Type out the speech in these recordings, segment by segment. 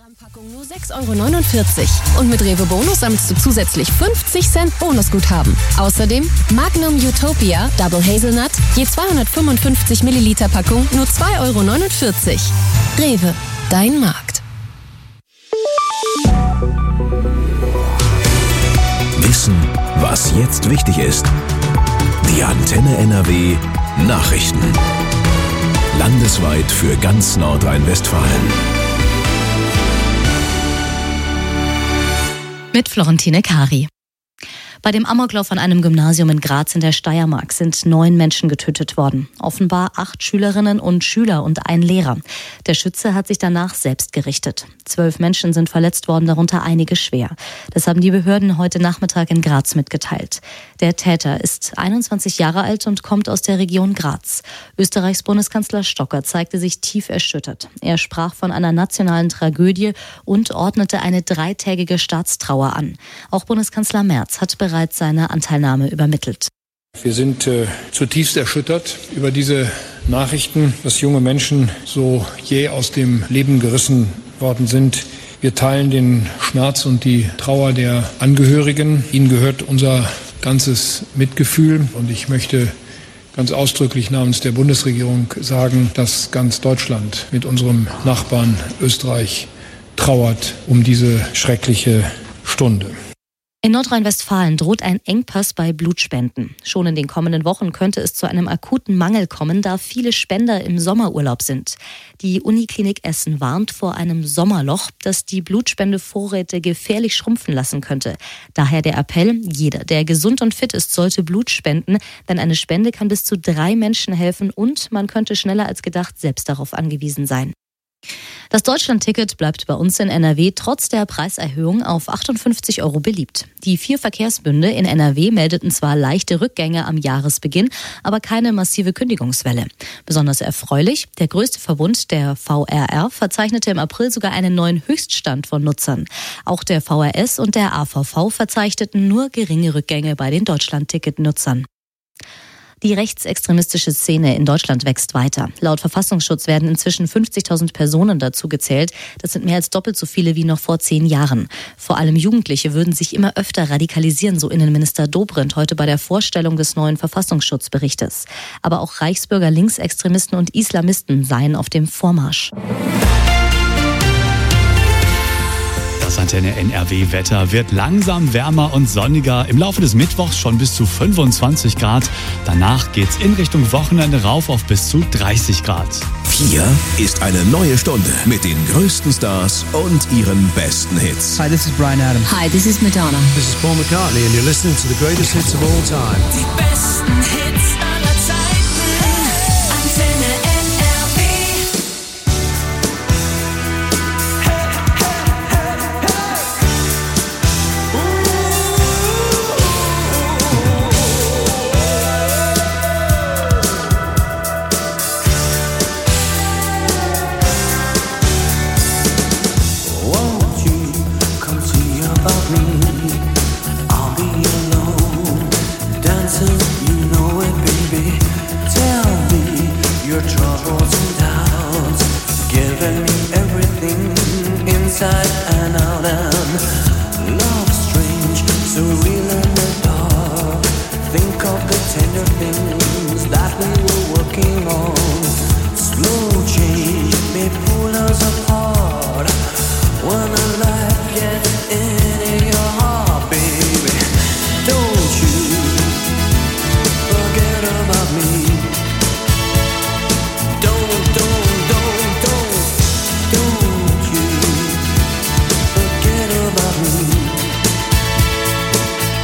Packung nur 6,49 € und mit Rewe Bonus sammelst du zusätzlich 50 Cent Bonusguthaben. Außerdem Magnum Utopia Double Hazelnut, je 255 Milliliter Packung nur 2,49 €. Rewe, dein Markt. Wissen, was jetzt wichtig ist. Die Antenne NRW Nachrichten. Landesweit für ganz Nordrhein-Westfalen. Mit Florentine Kari. Bei dem Amoklauf an einem Gymnasium in Graz in der Steiermark sind 9 Menschen getötet worden. Offenbar 8 Schülerinnen und Schüler und ein Lehrer. Der Schütze hat sich danach selbst gerichtet. 12 Menschen sind verletzt worden, darunter einige schwer. Das haben die Behörden heute Nachmittag in Graz mitgeteilt. Der Täter ist 21 Jahre alt und kommt aus der Region Graz. Österreichs Bundeskanzler Stocker zeigte sich tief erschüttert. Er sprach von einer nationalen Tragödie und ordnete eine 3-tägige Staatstrauer an. Auch Bundeskanzler Merz hat bereits seine Anteilnahme übermittelt. Wir sind zutiefst erschüttert über diese Nachrichten, dass junge Menschen so jäh aus dem Leben gerissen worden sind. Wir teilen den Schmerz und die Trauer der Angehörigen. Ihnen gehört unser ganzes Mitgefühl und ich möchte ganz ausdrücklich namens der Bundesregierung sagen, dass ganz Deutschland mit unserem Nachbarn Österreich trauert um diese schreckliche Stunde. In Nordrhein-Westfalen droht ein Engpass bei Blutspenden. Schon in den kommenden Wochen könnte es zu einem akuten Mangel kommen, da viele Spender im Sommerurlaub sind. Die Uniklinik Essen warnt vor einem Sommerloch, das die Blutspendevorräte gefährlich schrumpfen lassen könnte. Daher der Appell, jeder, der gesund und fit ist, sollte Blut spenden, denn eine Spende kann bis zu 3 Menschen helfen und man könnte schneller als gedacht selbst darauf angewiesen sein. Das Deutschlandticket bleibt bei uns in NRW trotz der Preiserhöhung auf 58 € beliebt. Die 4 Verkehrsbünde in NRW meldeten zwar leichte Rückgänge am Jahresbeginn, aber keine massive Kündigungswelle. Besonders erfreulich, der größte Verbund, der VRR, verzeichnete im April sogar einen neuen Höchststand von Nutzern. Auch der VRS und der AVV verzeichneten nur geringe Rückgänge bei den Deutschlandticket-Nutzern. Die rechtsextremistische Szene in Deutschland wächst weiter. Laut Verfassungsschutz werden inzwischen 50.000 Personen dazu gezählt. Das sind mehr als doppelt so viele wie noch vor 10 Jahren. Vor allem Jugendliche würden sich immer öfter radikalisieren, so Innenminister Dobrindt heute bei der Vorstellung des neuen Verfassungsschutzberichtes. Aber auch Reichsbürger, Linksextremisten und Islamisten seien auf dem Vormarsch. Das Antenne NRW-Wetter wird langsam wärmer und sonniger. Im Laufe des Mittwochs schon bis zu 25 Grad. Danach geht's in Richtung Wochenende rauf auf bis zu 30 Grad. Hier ist eine neue Stunde mit den größten Stars und ihren besten Hits. Hi, this is Bryan Adams. Hi, this is Madonna. This is Paul McCartney and you're listening to the greatest hits of all time. Die besten Hits aller Zeiten. Antenne NRW. Won't you come see about me? I'll be alone, dancing, you know it, baby. Tell me your troubles and doubts, giving me everything inside and out. And love strange, so real in the dark. Think of the tender things that we were working on. Slow change may pull us apart. When a light gets into your heart, baby, don't you forget about me. Don't you forget about me.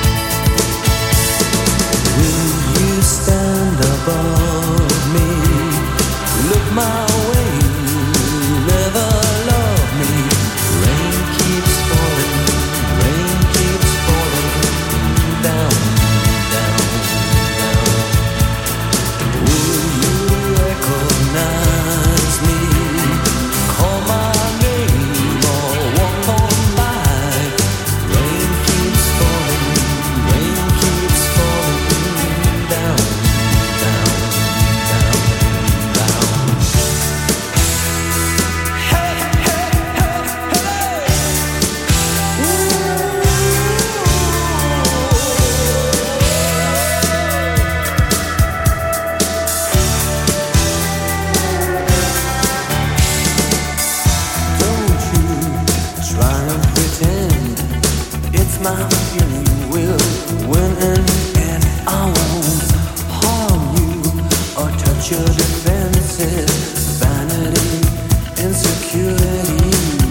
my feeling will win in the end. I won't harm you or touch your defenses. Vanity, insecurity.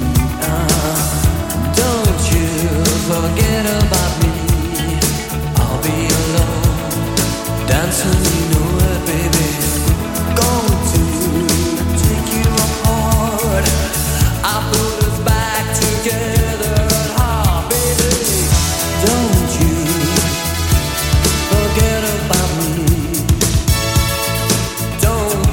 Don't you forget about me. I'll be alone, dancing, you know it, baby. Going to take you apart. I put us back together. Don't you forget about me. Don't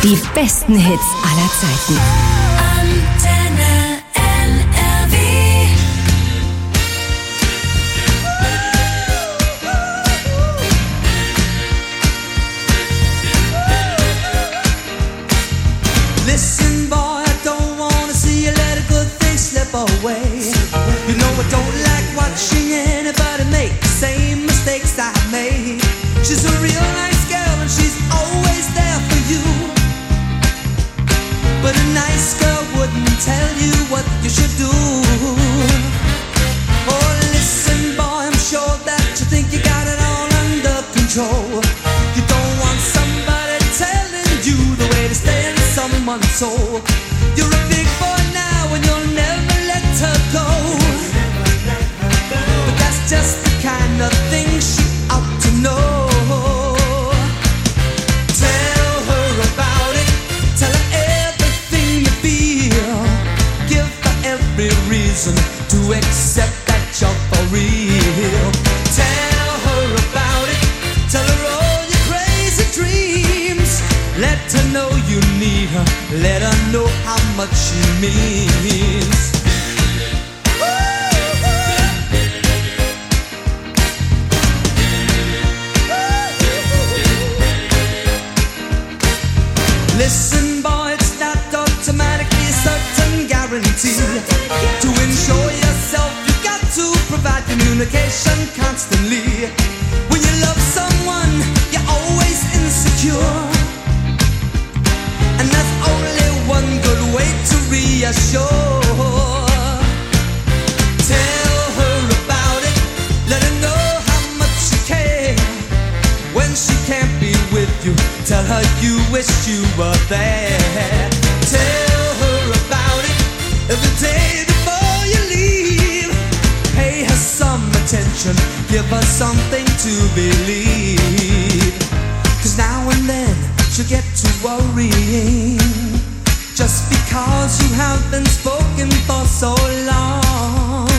Die besten Hits aller Zeiten. Antenne NRW. Listen, boy, I don't wanna see you let a good thing slip away. You know I don't like watching anybody make the same mistakes I made. She's a real nice girl and she's always there for you. But a nice girl wouldn't tell you what you should do. Oh, listen, boy, I'm sure that you think you got it all under control. You don't want somebody telling you the way to stay in someone's soul. You're a big boy now and you'll never let her go. But that's just the kind of thing she ought to know. Tell her about it. Tell her everything you feel. Give her every reason to accept that you're for real. Tell her about it. Tell her all your crazy dreams. Let her know you need her. Let her know how much she means. Listen, boy, it's not automatically a certain guarantee. To ensure yourself, you've got to provide communication constantly. When you love someone, you're always insecure. And there's only one good way to reassure. Tell her about it. Let her know how much you care. When she can't be with you, tell her you wish you were there. Tell her about it every day before you leave. Pay her some attention, give her something to believe. 'Cause now and then she'll get to worrying, just because you have been spoken for so long.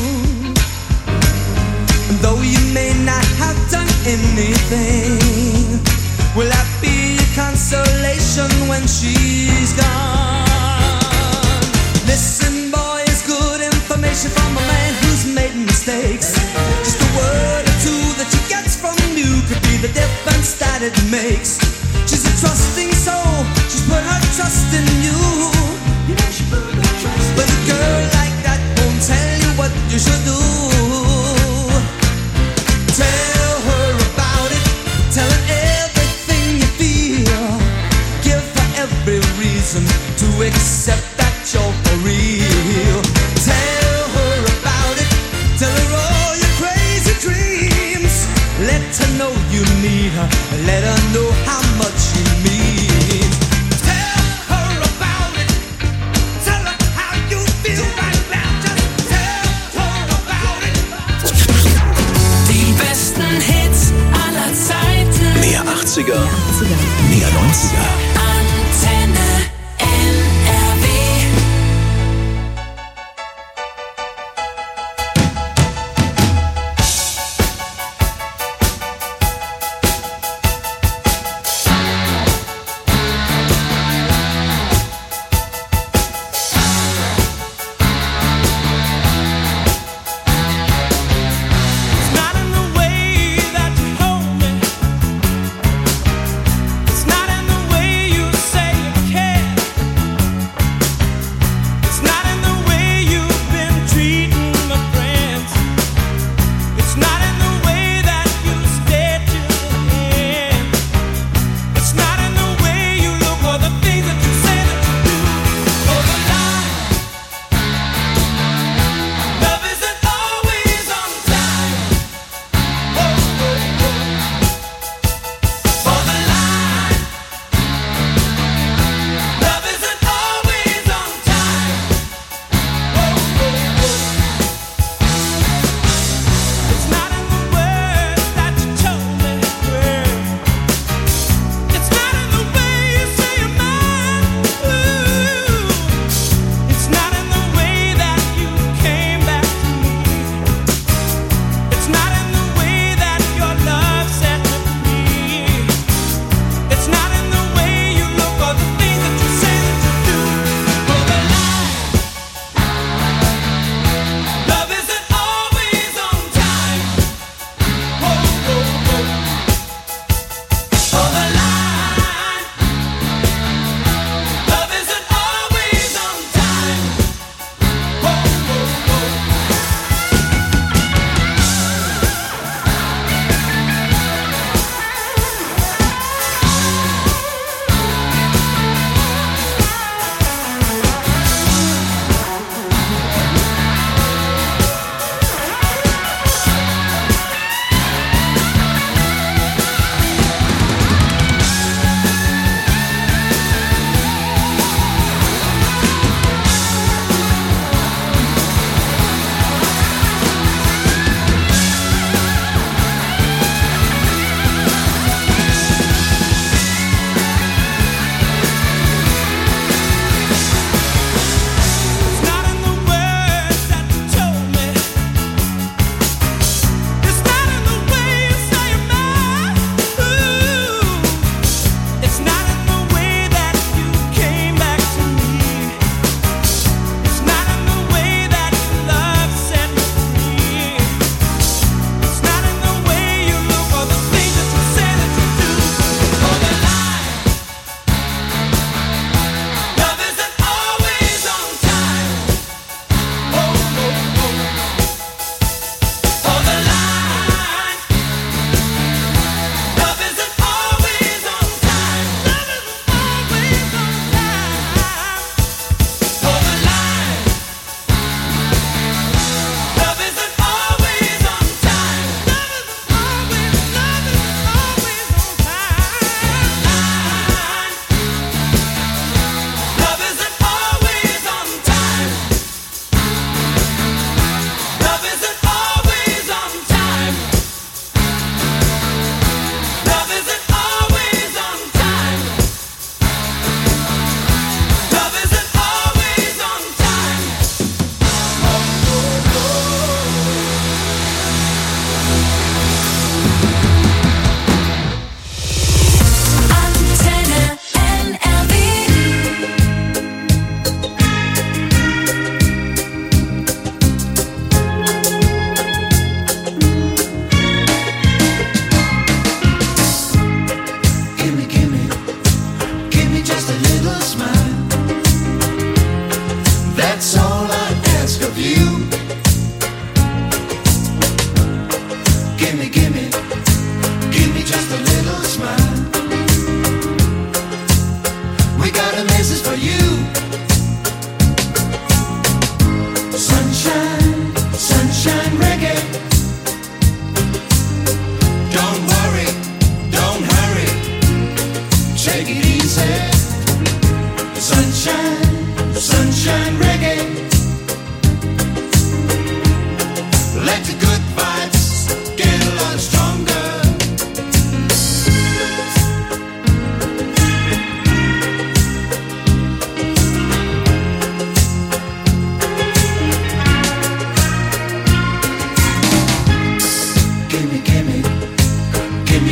And though you may not have done anything, will that be a consolation when she's gone? Listen, boy, it's good information from a man who's made mistakes. Just a word or two that she gets from you could be the difference that it makes. She's a trusting soul, she's put her trust in you. But a girl like that won't tell you what you should do. Tell her about it, tell her everything you feel. Give her every reason to accept that you're for real. Tell her about it, tell her all your crazy dreams. Let her know you need her, let her know how much you mean. Tell her about it, tell her how you feel right now. Just tell her about it. Die besten Hits aller Zeiten. Mehr 80er, mehr 90er. Antenne NRW. It's not in the way that you hold me. It's not in the way you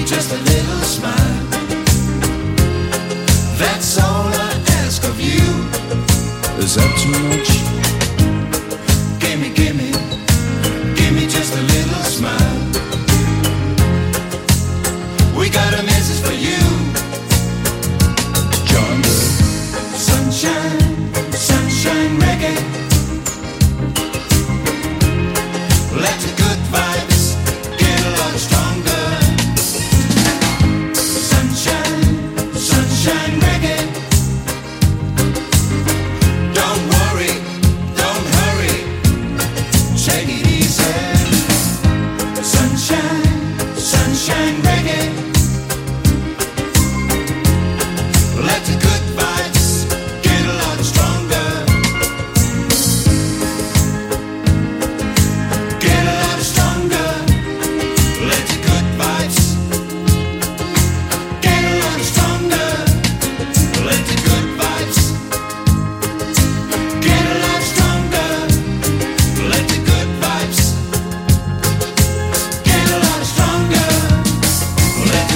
just a little smile. That's all I ask of you. Is that too much? Give me just a little smile. We got a message for you. John Sunshine, sunshine reggae. Let the good vibes get a lot stronger. Sunshine, sunshine reggae. Don't worry, don't hurry. Take it easy. Sunshine, sunshine reggae. Let the good vibes get a lot stronger. Get a lot stronger. Let the good vibes get a lot stronger. Let the good vibes get a lot stronger. Let the good vibes get a lot stronger. Let the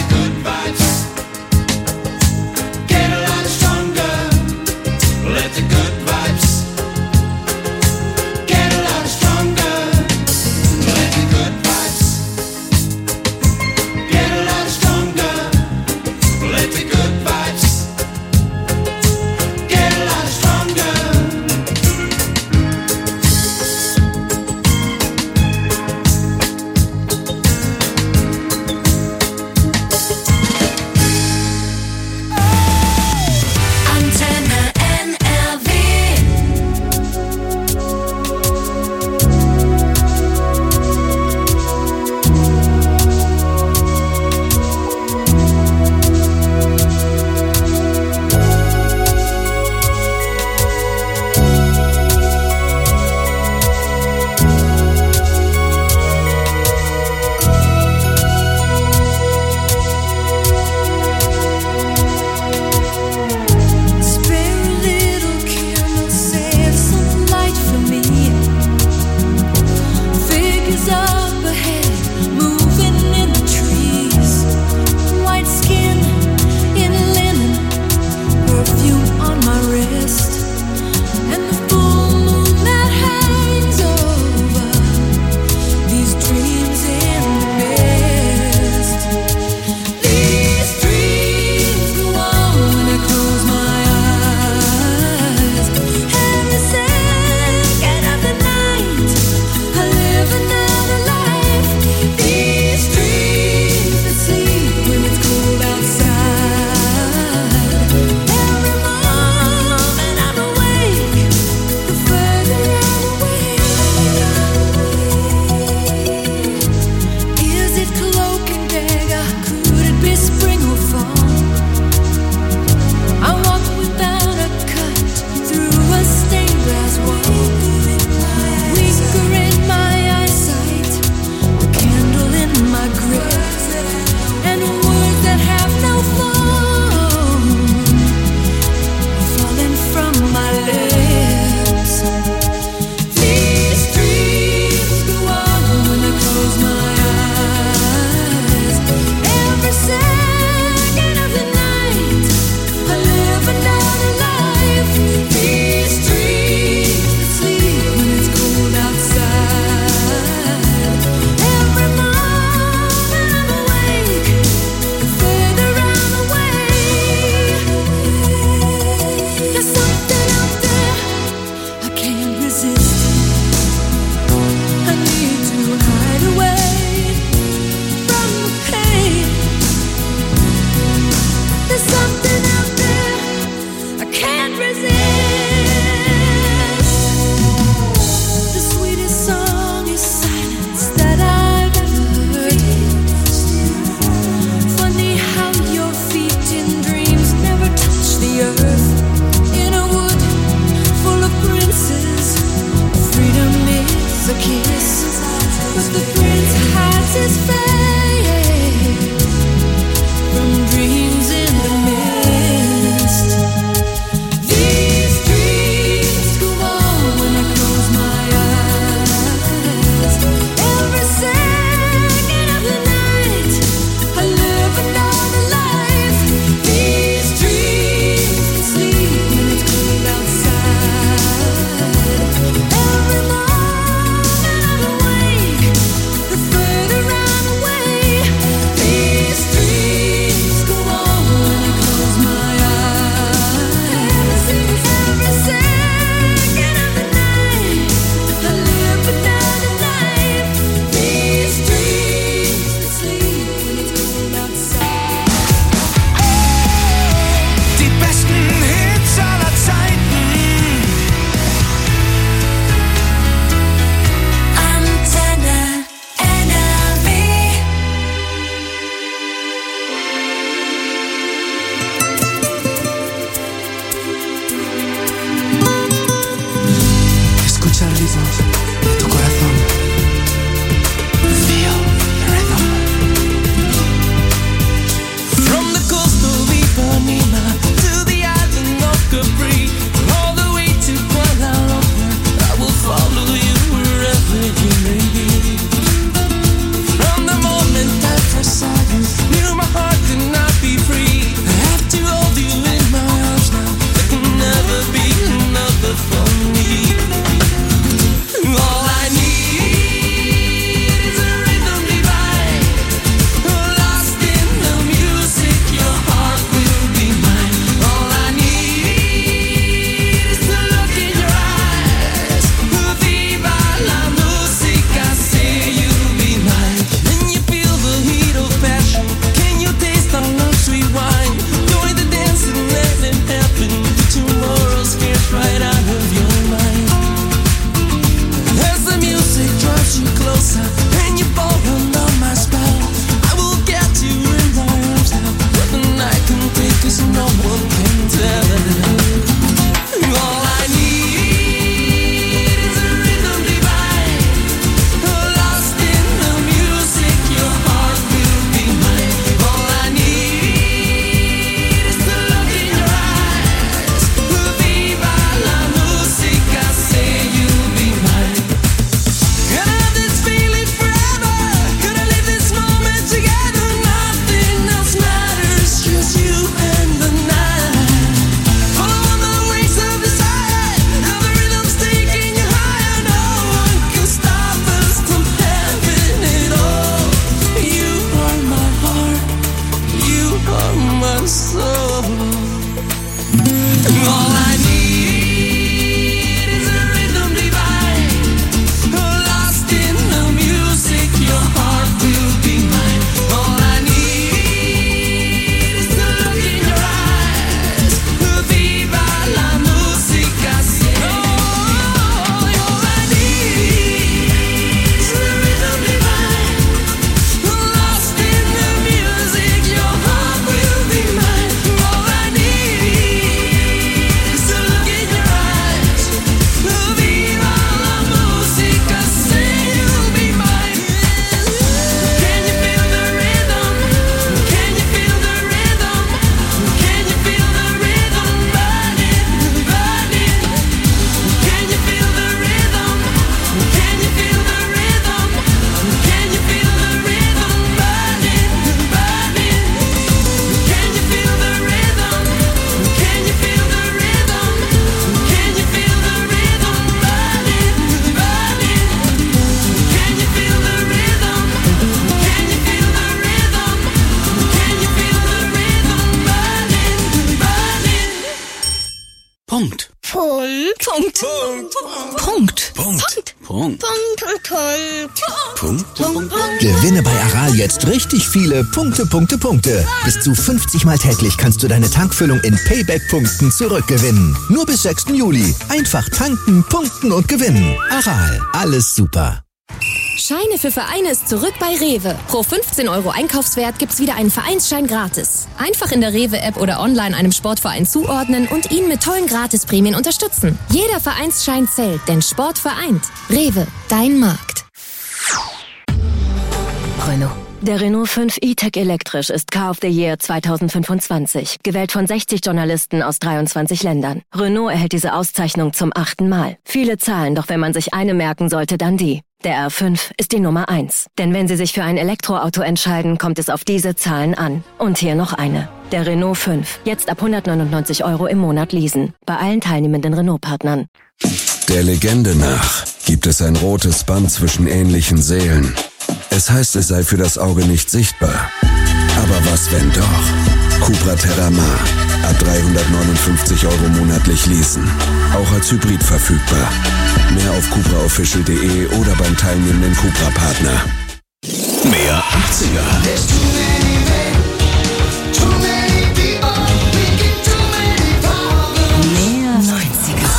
soul. All I need is a rhythm divine, lost in the music. Your heart will be mine. All I need is to look in your eyes. Viva la musica, say. Oh, all I need is a rhythm divine, lost in the music. Your heart will be mine. All I need is to look in your eyes. Viva la musica, say you'll be mine. Can you feel the rhythm? Can you feel the rhythm? Can you feel the rhythm burning, burning? Can you feel the rhythm? Can you feel the rhythm? Can you feel the rhythm burning, burning? Can you feel the rhythm? Can you feel the rhythm? Can you feel the rhythm burning, burning? Can you feel the rhythm? Can you feel the rhythm? Can you feel the rhythm burning, burning? Punkt. Gewinne bei Aral jetzt richtig viele Punkte. Bis zu 50 Mal täglich kannst du deine Tankfüllung in Payback-Punkten zurückgewinnen. Nur bis 6. Juli. Einfach tanken, punkten und gewinnen. Aral, alles super. Scheine für Vereine ist zurück bei Rewe. Pro 15 € Einkaufswert gibt's wieder einen Vereinsschein gratis. Einfach in der Rewe-App oder online einem Sportverein zuordnen und ihn mit tollen Gratisprämien unterstützen. Jeder Vereinsschein zählt, denn Sport vereint. Rewe, dein Markt. Renault. Der Renault 5 E-Tech elektrisch ist Car of the Year 2025, gewählt von 60 Journalisten aus 23 Ländern. Renault erhält diese Auszeichnung zum 8. Mal. Viele Zahlen, doch wenn man sich eine merken sollte, dann die. Der R5 ist die Nummer 1. Denn wenn Sie sich für ein Elektroauto entscheiden, kommt es auf diese Zahlen an. Und hier noch eine. Der Renault 5. Jetzt ab 199 € im Monat leasen. Bei allen teilnehmenden Renault-Partnern. Der Legende nach gibt es ein rotes Band zwischen ähnlichen Seelen. Es heißt, es sei für das Auge nicht sichtbar. Aber was, wenn doch? Cupra Terramar. Ab 359 € monatlich leasen. Auch als Hybrid verfügbar. Mehr auf cupraofficial.de oder beim teilnehmenden Cupra-Partner. Mehr 80er. Mehr 90er.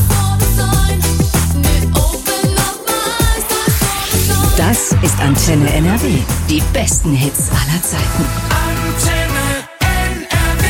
Das ist Antenne NRW. Die besten Hits aller Zeiten. Antenne NRW.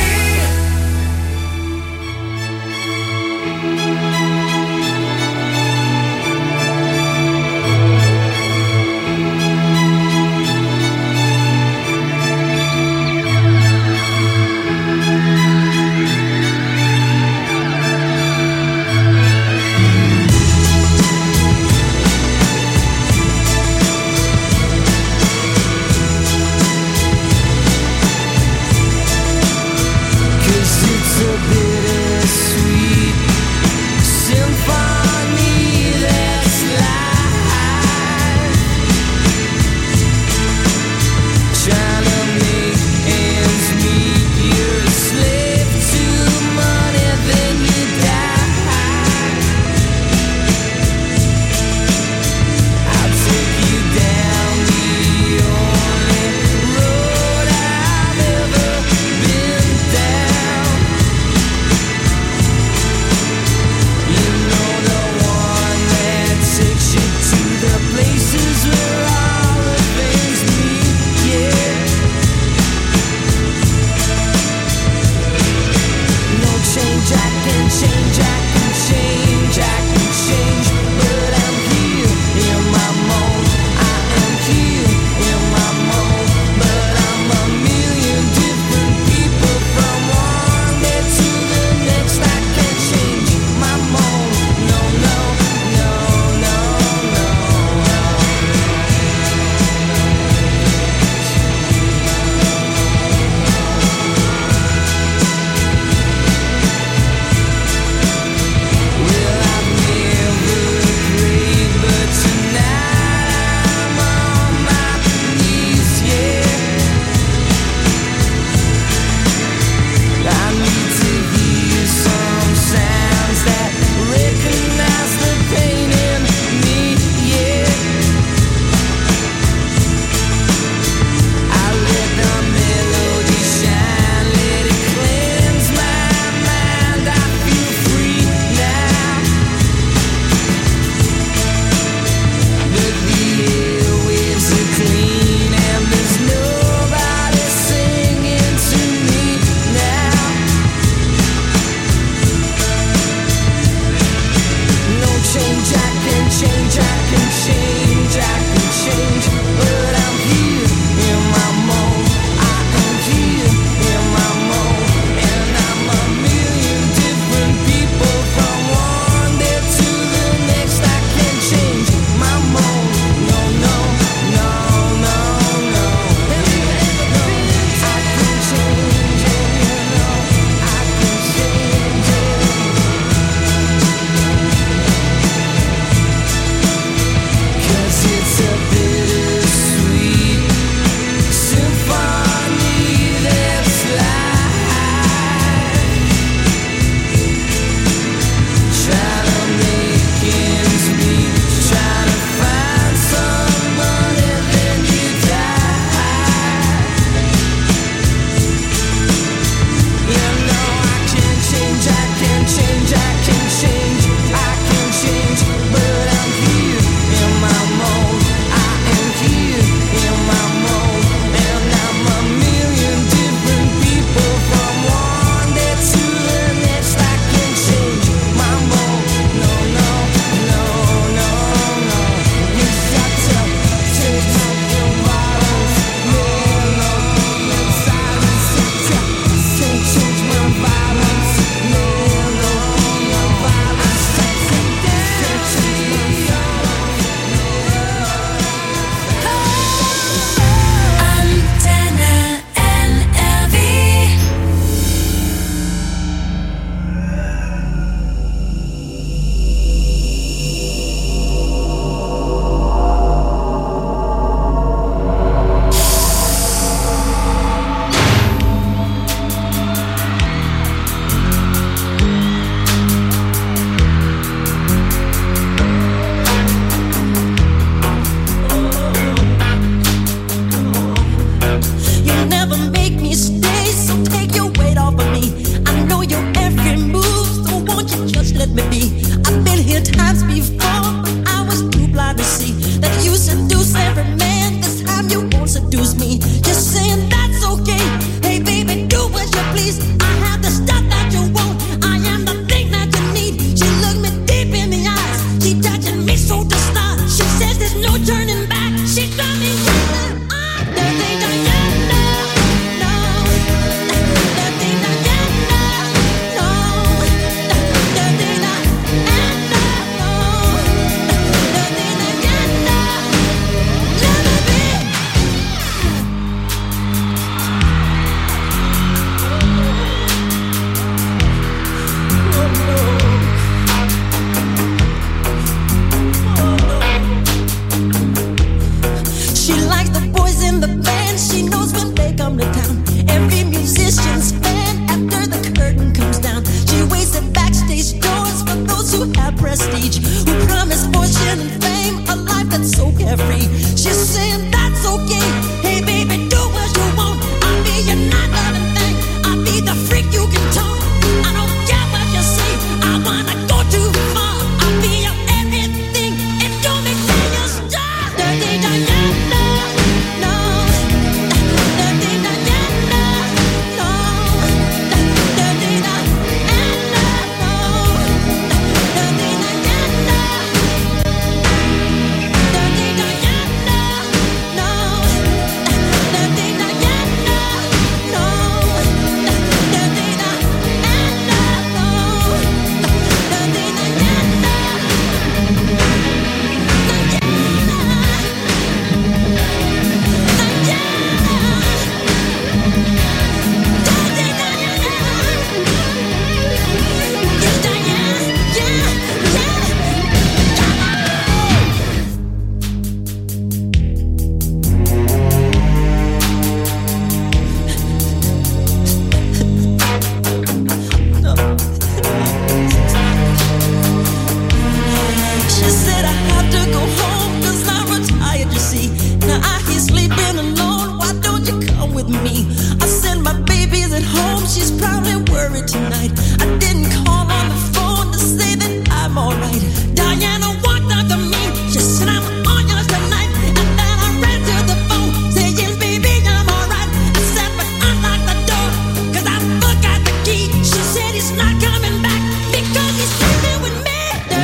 with me. I said my baby's at home, she's probably worried tonight. I didn't call on the phone to say that I'm alright. Diana walked up to me, she said I'm on yours tonight. And then I ran to the phone, saying baby I'm alright. I said but unlock the door, cause I forgot the key. She said he's not coming back because he's sleeping with me.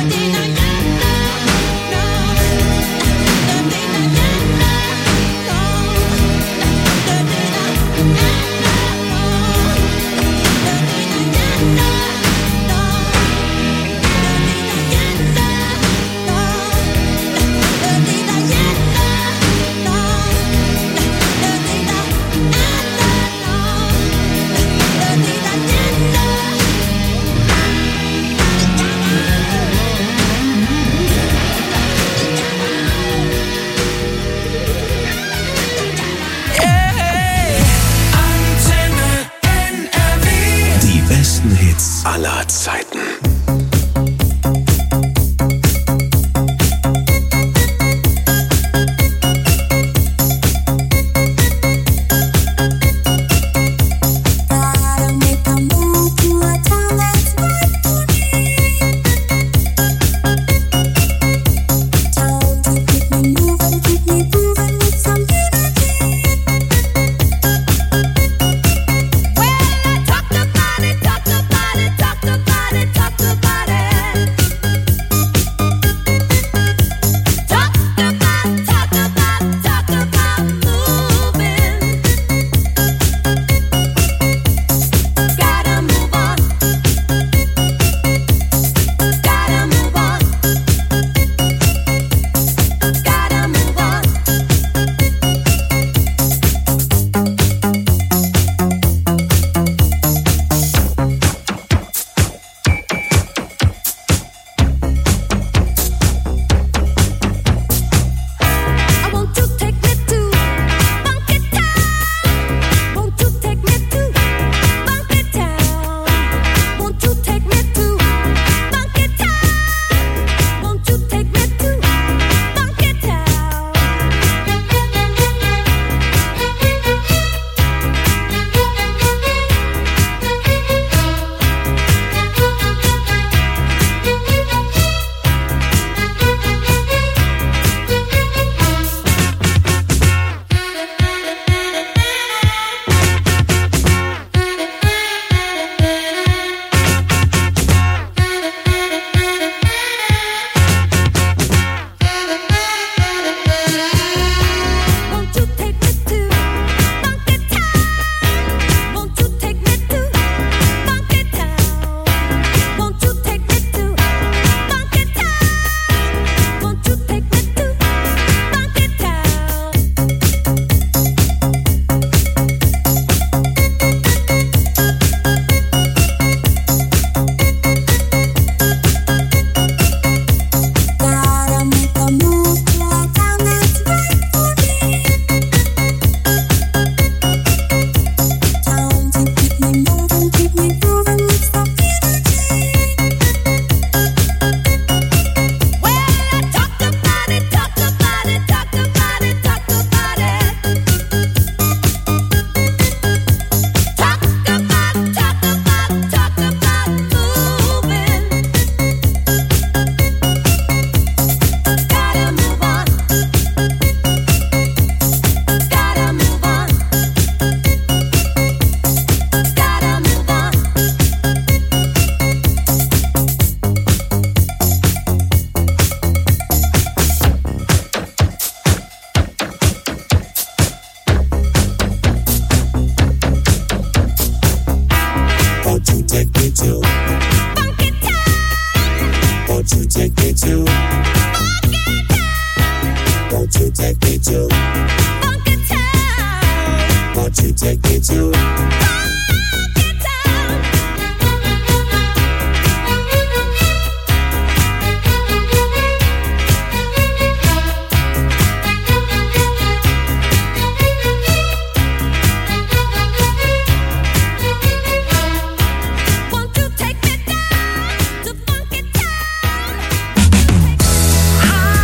Hits aller Zeiten.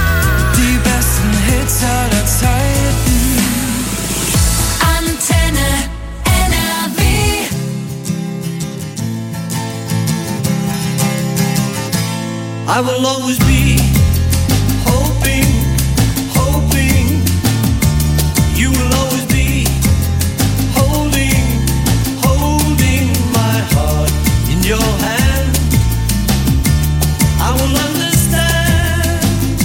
Die besten Hits aller Zeiten. Antenne I will always be hoping, hoping. You will always be holding, holding my heart in your hand. I will understand.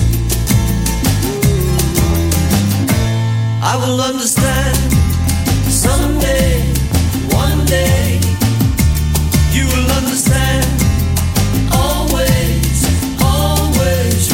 I will understand. Someday, one day, you will understand. Always, always.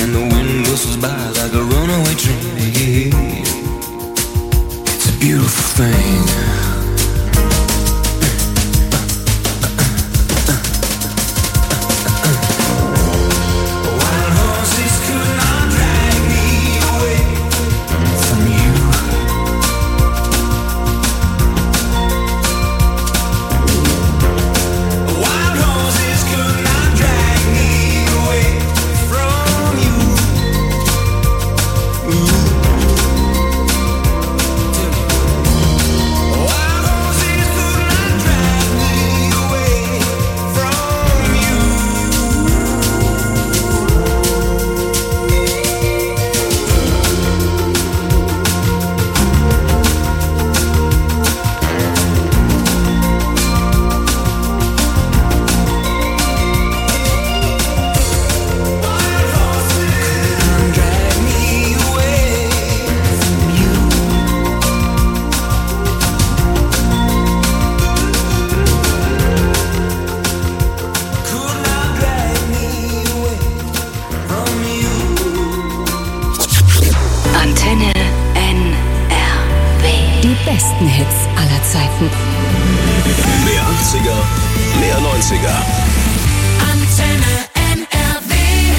and the wind whistles by like a runaway train. It's a beautiful thing. Wild horses could not drag me away from you. Wild horses could not drag me away from you. Wild horses could not drag me away from you. Drag me away from you. Could not drag me away from you. Antenne NRW. Die besten Hits aller Zeiten. Mehr 80er, mehr 90er. Antenne NRW.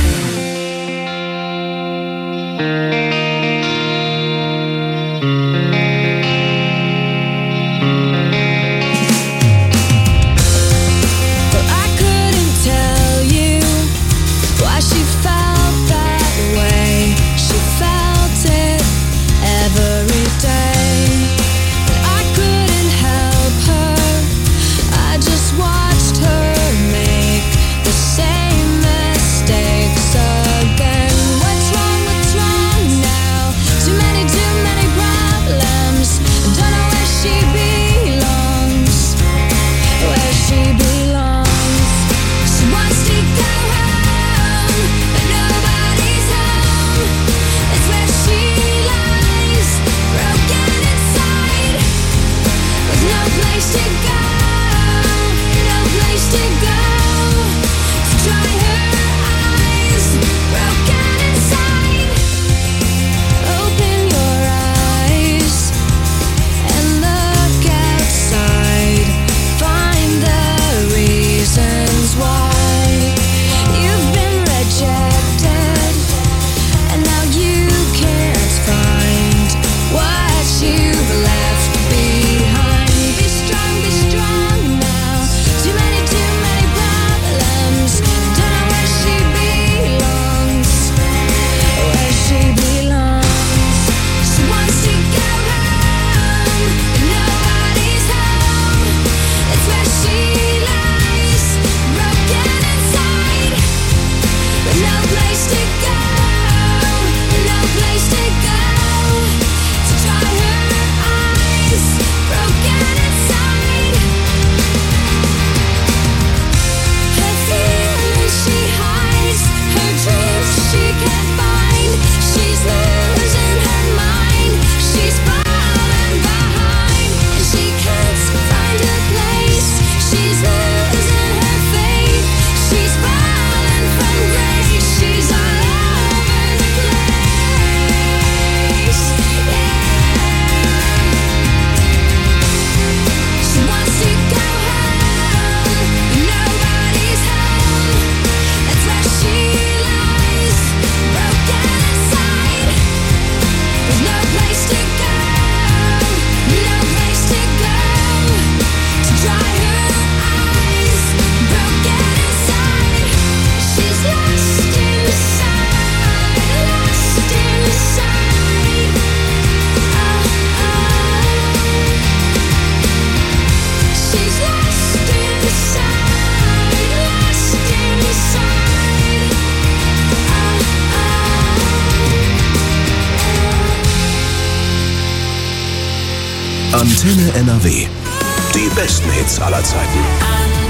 But I couldn't tell you why she felt that way. She felt it every day. And I couldn't help her. I just watched her make the same mistakes again. What's wrong now? Too many problems. Don't know where she belongs. Where she belongs. She wants to go home, but nobody's home. It's where she lies, broken inside, with no place to go, no place to go. To dry her eyes, broken inside. Open your eyes and look outside. Find the reasons why you've been rejected, and now you can't find what you've left behind. Be strong now. Too many problems. Don't know where she belongs. Where she belongs. She wants to go home, but nobody's home. It's where she lies, broken inside, with no place to go, no place to go. To dry her eyes, broken inside. Her feelings she hides, her dreams she can't find. She's losing her mind, she's falling behind, and she can't find her place. She's losing her faith, she's falling from grace. She's all over the place. She wants to go home, but nobody's home. That's where she lies, broken inside, with no place to go, no place to go. To dry her eyes, broken inside. She's lost inside, lost inside. She's lost inside, lost inside. Antenne NRW. Die besten Hits aller Zeiten.